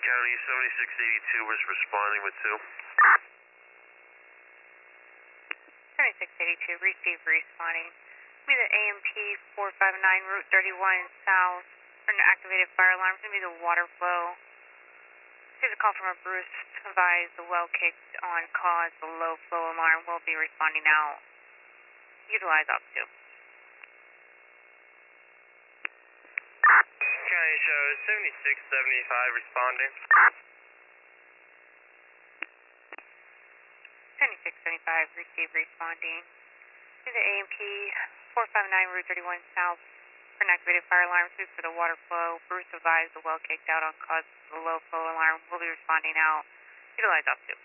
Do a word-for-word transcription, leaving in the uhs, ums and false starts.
County, seventy-six eighty-two was responding with two. seventy-six eighty-two, receive responding. Be the A M P four five nine, Route thirty-one South, for an activated fire alarm. It's going to be the water flow. Here's a call from a Bruce. Advise the well kicked on cause. The low flow alarm will be responding out. Utilize op two. County show seventy-six seventy-five responding. seventy-six seventy-five, receive responding. To the A M P four five nine, Route thirty-one South, for an activated fire alarm. Please for the water flow. Bruce advised the well kicked out on cause. The low flow alarm will be responding out. Utilize op two.